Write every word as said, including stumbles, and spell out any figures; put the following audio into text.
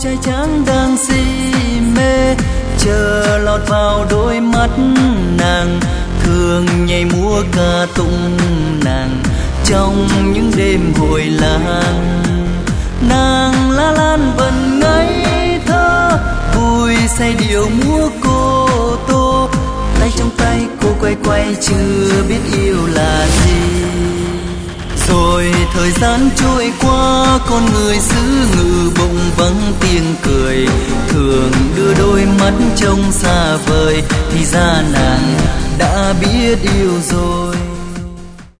trai tráng đang si mê, chờ lọt vào đôi mắt nàng, thường nhảy múa ca tụng nàng trong những đêm hội làng. Nàng lá lan vẫn ngây thơ, vui say điệu múa cô tô, tay trong tay cô quay quay chưa biết yêu là gì. Rồi thời gian trôi qua, con người xứ ngự bỗng vắng tiếng cười, thường đưa đôi mắt trông xa vời, thì ra nàng đã biết yêu rồi.